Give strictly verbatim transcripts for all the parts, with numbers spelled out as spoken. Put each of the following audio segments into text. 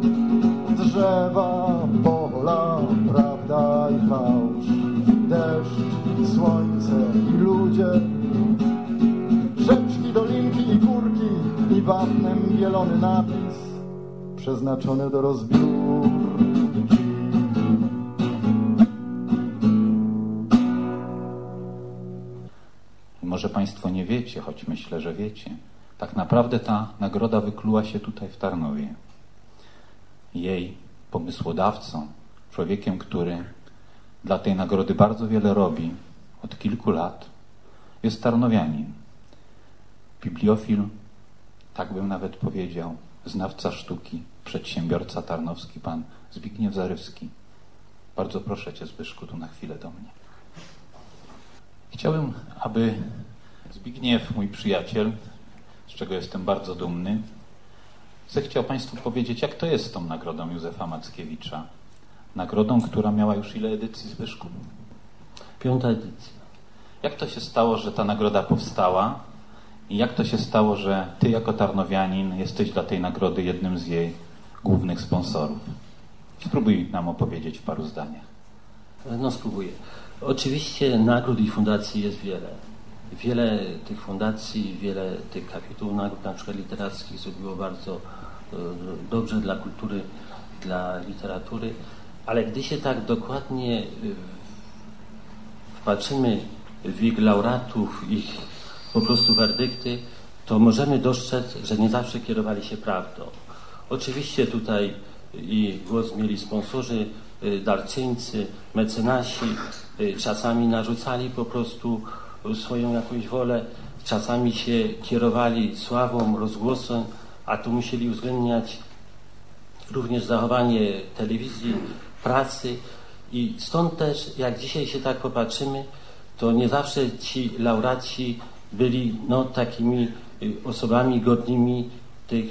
Drzewa, pola, prawda i fałsz, deszcz, słońce i ludzie, rzeczki, dolinki i górki i wapnem bielony napis przeznaczony do rozbiórki. Może Państwo nie wiecie, choć myślę, że wiecie. Tak naprawdę ta nagroda wykluła się tutaj w Tarnowie. Jej pomysłodawcą, człowiekiem, który dla tej nagrody bardzo wiele robi od kilku lat, jest tarnowianin. Bibliofil, tak bym nawet powiedział, znawca sztuki, przedsiębiorca tarnowski, pan Zbigniew Zarywski. Bardzo proszę Cię, Zbyszku, tu na chwilę do mnie. Chciałbym, aby Zbigniew, mój przyjaciel, z czego jestem bardzo dumny, zechciał Państwu powiedzieć, jak to jest z tą nagrodą Józefa Mackiewicza. Nagrodą, która miała już ile edycji, Zbyszku? Piąta edycja. Jak to się stało, że ta nagroda powstała i jak to się stało, że Ty jako tarnowianin jesteś dla tej nagrody jednym z jej głównych sponsorów? Spróbuj nam opowiedzieć w paru zdaniach. No spróbuję. Oczywiście nagród i fundacji jest wiele. Wiele tych fundacji, wiele tych kapitułów nagród, na przykład literackich, zrobiło bardzo dobrze dla kultury, dla literatury, ale gdy się tak dokładnie wpatrzymy w ich laureatów, ich po prostu werdykty, to możemy dostrzec, że nie zawsze kierowali się prawdą. Oczywiście tutaj i głos mieli sponsorzy, darczyńcy, mecenasi, czasami narzucali po prostu swoją jakąś wolę, czasami się kierowali sławą, rozgłosem, a tu musieli uwzględniać również zachowanie telewizji, pracy i stąd też, jak dzisiaj się tak popatrzymy, to nie zawsze ci laureaci byli no, takimi osobami godnymi tych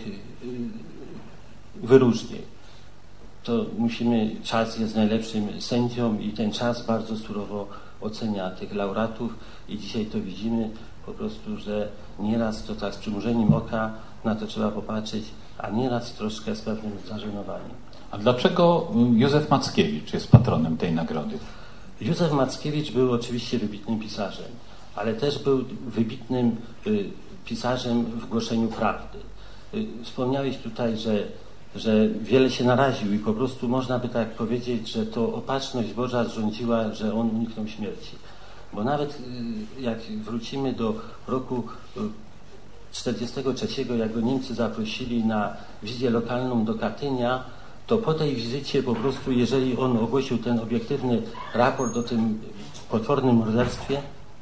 wyróżnień. To musimy, czas jest najlepszym sędzią i ten czas bardzo surowo ocenia tych laureatów i dzisiaj to widzimy po prostu, że nieraz to tak z przymrużeniem oka na to trzeba popatrzeć, a nieraz troszkę z pewnym zażenowaniem. A dlaczego Józef Mackiewicz jest patronem tej nagrody? Józef Mackiewicz był oczywiście wybitnym pisarzem, ale też był wybitnym y, pisarzem w głoszeniu prawdy. Y, wspomniałeś tutaj, że że wiele się naraził i po prostu można by tak powiedzieć, że to opatrzność Boża zrządziła, że on uniknął śmierci. Bo nawet jak wrócimy do roku czterdziestego trzeciego, jak go Niemcy zaprosili na wizję lokalną do Katynia, to po tej wizycie po prostu, jeżeli on ogłosił ten obiektywny raport o tym potwornym morderstwie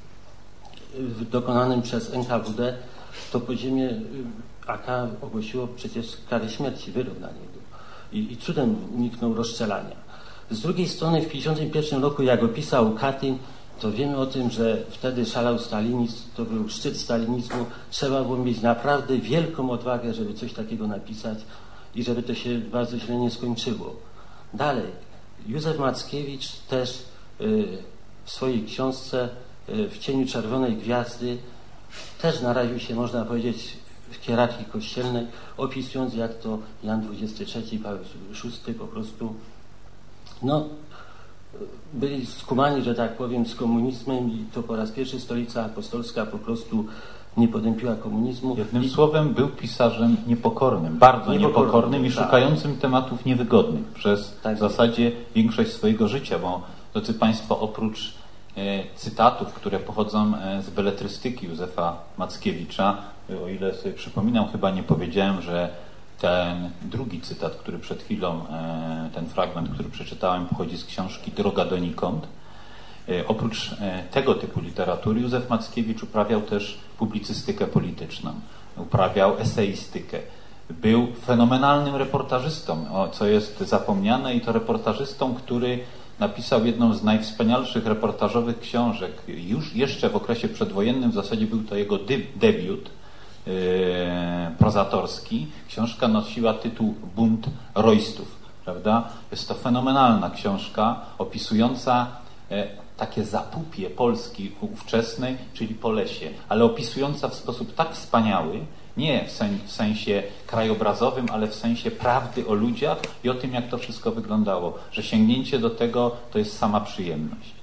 dokonanym przez N K W D, to podziemie A K ogłosiło przecież karę śmierci, wyrok na niego. I, I cudem uniknął rozstrzelania. Z drugiej strony w tysiąc dziewięćset pięćdziesiątym pierwszym roku, jak opisał Katyń, to wiemy o tym, że wtedy szalał stalinizm, to był szczyt stalinizmu. Trzeba było mieć naprawdę wielką odwagę, żeby coś takiego napisać i żeby to się bardzo źle nie skończyło. Dalej, Józef Mackiewicz też y, w swojej książce y, W cieniu czerwonej gwiazdy też naraził się, można powiedzieć, w hierarchii kościelnej, opisując, jak to Jan dwudziesty trzeci, Paweł szósty po prostu no, byli skumani, że tak powiem, z komunizmem i to po raz pierwszy Stolica Apostolska po prostu nie potępiła komunizmu. Jednym I... słowem był pisarzem niepokornym, bardzo niepokornym, niepokornym i tak. szukającym tematów niewygodnych przez tak w zasadzie jest. większość swojego życia, bo drodzy Państwo, oprócz e, cytatów, które pochodzą e, z beletrystyki Józefa Mackiewicza, o ile sobie przypominam, chyba nie powiedziałem, że ten drugi cytat, który przed chwilą, e, ten fragment, który przeczytałem, pochodzi z książki Droga donikąd. E, oprócz e, tego typu literatury Józef Mackiewicz uprawiał też publicystykę polityczną, uprawiał eseistykę. Był fenomenalnym reportażystą, o, co jest zapomniane, i to reportażystą, który napisał jedną z najwspanialszych reportażowych książek. Już jeszcze w okresie przedwojennym, w zasadzie był to jego dy- debiut yy, prozatorski. Książka nosiła tytuł Bunt Roystów, prawda? Jest to fenomenalna książka opisująca e, takie zapupie Polski ówczesnej, czyli Polesie, ale opisująca w sposób tak wspaniały Nie w, sen, w sensie krajobrazowym, ale w sensie prawdy o ludziach i o tym, jak to wszystko wyglądało. Że sięgnięcie do tego to jest sama przyjemność.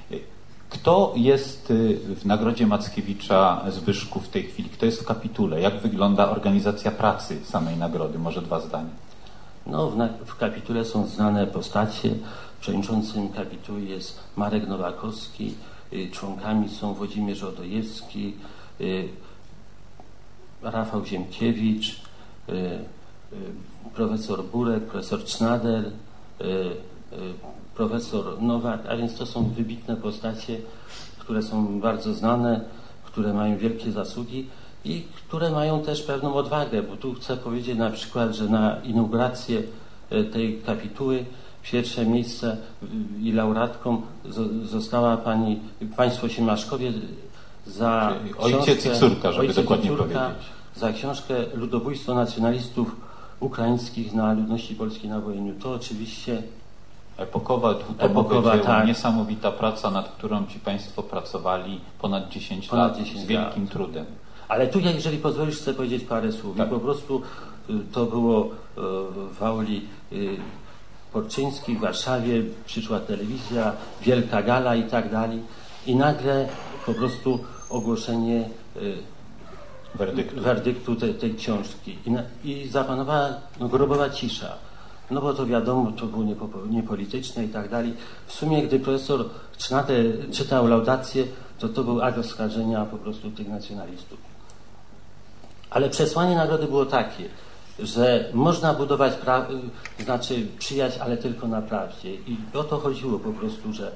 Kto jest w Nagrodzie Mackiewicza, Zbyszku, w tej chwili? Kto jest w kapitule? Jak wygląda organizacja pracy samej nagrody? Może dwa zdania. No, w, na, w kapitule są znane postacie. Przewodniczącym kapituły jest Marek Nowakowski. Y, członkami są Włodzimierz Odojewski, y, Rafał Ziemkiewicz, y, y, profesor Burek, profesor Cznader, y, y, profesor Nowak, a więc to są wybitne postacie, które są bardzo znane, które mają wielkie zasługi i które mają też pewną odwagę, bo tu chcę powiedzieć na przykład, że na inaugurację tej kapituły pierwsze miejsce i laureatką została pani, państwo Siemaszkowie za ojciec książkę, i córka, żeby ojciec dokładnie i córka, powiedzieć. Za książkę Ludobójstwo nacjonalistów ukraińskich na ludności polskiej na wojnie. To oczywiście epokowa, dwutomowe epokowa, dzieło, tak. Niesamowita praca, nad którą ci państwo pracowali ponad dziesięć Ponad lat, dziesięć z wielkim lat. trudem. Ale tu, jeżeli pozwolisz, chcę powiedzieć parę słów. Tak. I po prostu to było w auli Porczyńskiej w Warszawie, przyszła telewizja, wielka gala i tak dalej. I nagle po prostu ogłoszenie Werdyktu, werdyktu tej, tej książki. I, na, i zapanowała no, grobowa cisza. No bo to wiadomo, to było niepo- niepolityczne i tak dalej. W sumie, gdy profesor Cznader czytał laudację, to to był akt oskarżenia po prostu tych nacjonalistów. Ale przesłanie nagrody było takie, że można budować, pra- znaczy przyjaźń, ale tylko na prawdzie. I o to chodziło po prostu, że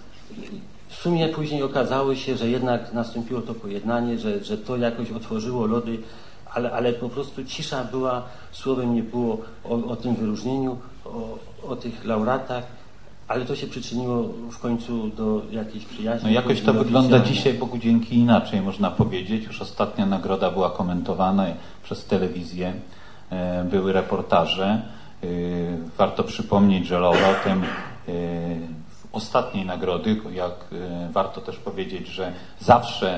w sumie później okazało się, że jednak nastąpiło to pojednanie, że, że to jakoś otworzyło lody, ale, ale po prostu cisza była, słowem nie było o, o tym wyróżnieniu, o, o tych laureatach, ale to się przyczyniło w końcu do jakiejś przyjaźni. No jakoś to wygląda dzisiaj, Bogu dzięki, inaczej można powiedzieć. Już ostatnia nagroda była komentowana przez telewizję, były reportaże. Warto przypomnieć, że laureatem ostatniej nagrody, jak warto też powiedzieć, że zawsze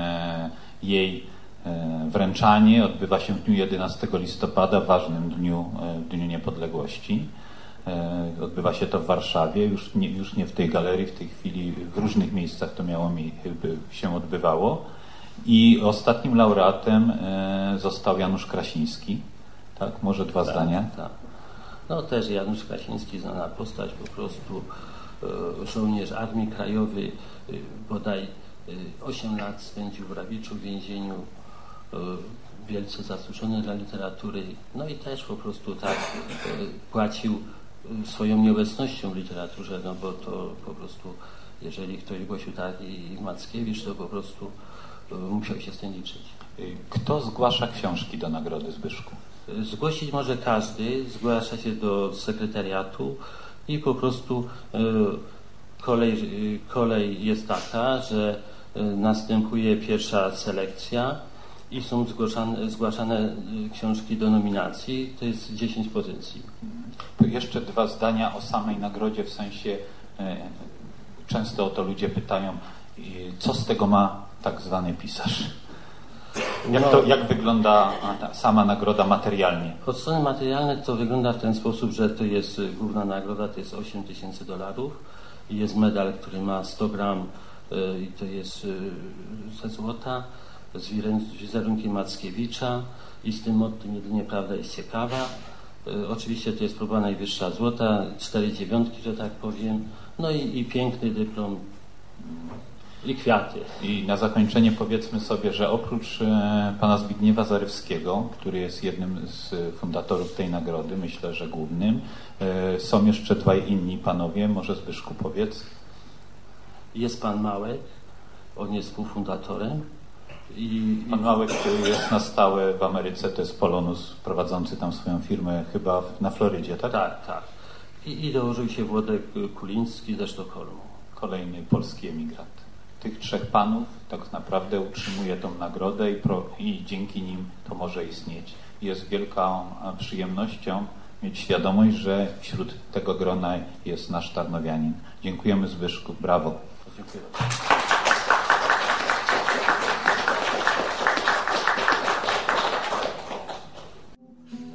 jej wręczanie odbywa się w dniu jedenastego listopada, w ważnym dniu, w Dniu Niepodległości. Odbywa się to w Warszawie, już nie, już nie w tej galerii, w tej chwili w różnych miejscach to miało mi, się odbywało. I ostatnim laureatem został Janusz Krasiński. Tak, może dwa tak, zdania. Tak. No też Janusz Krasiński, znana postać, po prostu e, żołnierz Armii Krajowej, e, bodaj osiem lat spędził w Rawiczu w więzieniu, e, wielce zasłużony dla literatury, no i też po prostu tak e, płacił swoją nieobecnością w literaturze, no bo to po prostu, jeżeli ktoś głosił tak i Mackiewicz, to po prostu e, musiał się z tym liczyć. Kto zgłasza książki do Nagrody, Zbyszku? Zgłosić może każdy, zgłasza się do sekretariatu i po prostu e, kolej, kolej jest taka, że e, następuje pierwsza selekcja i są zgłaszane, zgłaszane książki do nominacji, to jest dziesięć pozycji. To jeszcze dwa zdania o samej nagrodzie, w sensie e, często o to ludzie pytają, e, co z tego ma tak zwany pisarz? Jak, to, jak wygląda ta sama nagroda materialnie? Od strony materialnej to wygląda w ten sposób, że to jest główna nagroda, to jest osiem tysięcy dolarów i jest medal, który ma sto gram i to jest ze złota z wizerunkiem Mackiewicza i z tym mottem jedynie prawda jest ciekawa. Oczywiście to jest próba najwyższa złota, cztery dziewiątki, że tak powiem, no i, i piękny dyplom i kwiaty. I na zakończenie powiedzmy sobie, że oprócz e, pana Zbigniewa Zarywskiego, który jest jednym z fundatorów tej nagrody, myślę, że głównym, e, są jeszcze dwaj inni panowie, może Zbyszku powiedz. Jest pan Małek, on jest współfundatorem. I, Pan Małek, który jest na stałe w Ameryce, to jest Polonus prowadzący tam swoją firmę chyba na Florydzie, tak? Tak, tak. I, i dołożył się Włodek Kuliński ze Sztokholmu. Kolejny polski emigrant. Tych trzech panów tak naprawdę utrzymuje tą nagrodę i, pro, i dzięki nim to może istnieć. Jest wielką przyjemnością mieć świadomość, że wśród tego grona jest nasz tarnowianin. Dziękujemy, Zbyszku. Brawo. Dziękuję.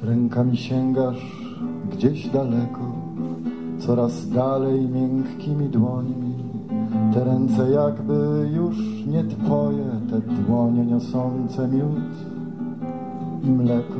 Rękami sięgasz gdzieś daleko, coraz dalej miękkimi dłońmi. Te ręce jakby już nie twoje, te dłonie niosące miód i mleko.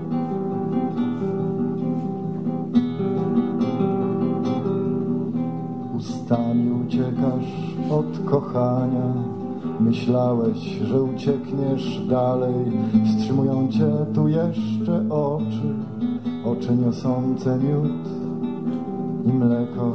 Ustami uciekasz od kochania, myślałeś, że uciekniesz dalej. Wstrzymują cię tu jeszcze oczy, oczy niosące miód i mleko.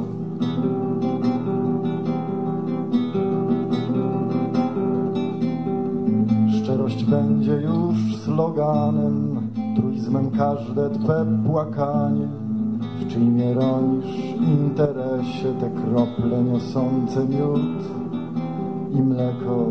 Szczerość będzie już sloganem, truizmem każde twe płakanie. W czyimie ronisz interesie te krople niosące miód i mleko.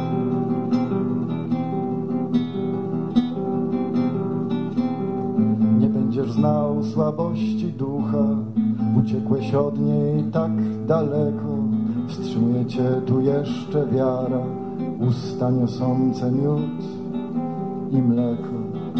Nie będziesz znał słabości ducha, uciekłeś od niej tak daleko. Wstrzymuje cię tu jeszcze wiara, usta niosące miód i mleko.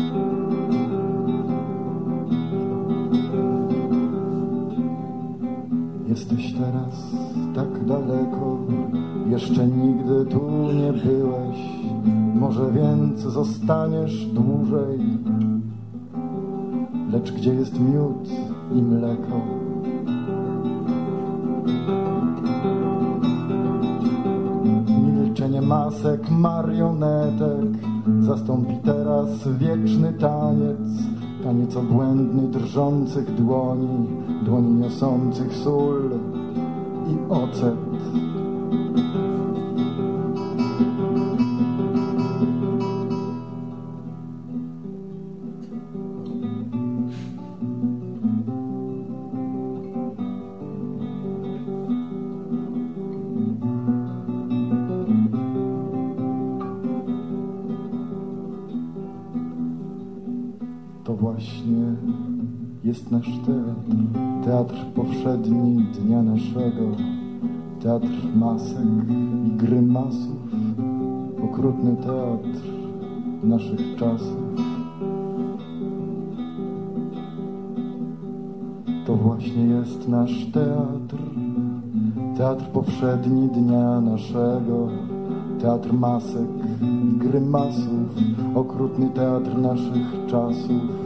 Jesteś teraz tak daleko, jeszcze nigdy tu nie byłeś. Może więc zostaniesz dłużej, lecz gdzie jest miód i mleko? Milczenie masek, marionetek zastąpi teraz wieczny taniec. Taniec obłędny drżących dłoni, dłoni niosących sól i ocet. To właśnie jest nasz teatr, teatr powszedni dnia naszego, teatr masek i grymasów, okrutny teatr naszych czasów. To właśnie jest nasz teatr, teatr powszedni dnia naszego, teatr masek i grymasów, okrutny teatr naszych czasów.